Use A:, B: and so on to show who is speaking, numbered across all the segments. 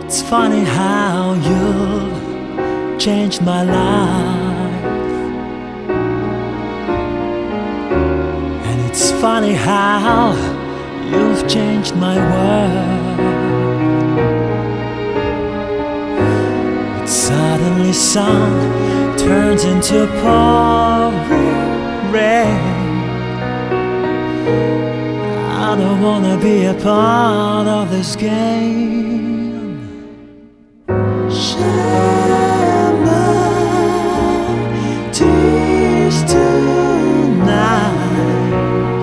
A: It's funny how you changed my life, and it's funny how you've changed my world. But suddenly sun turns into pouring rain. I don't wanna be a part of this game. Shed my tears tonight.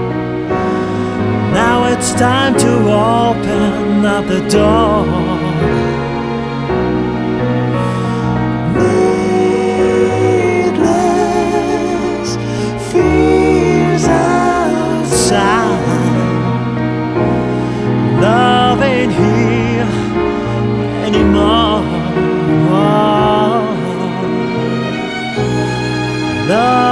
A: Now it's time to open up the door. Needless fears outside. Love ain't here anymore. Love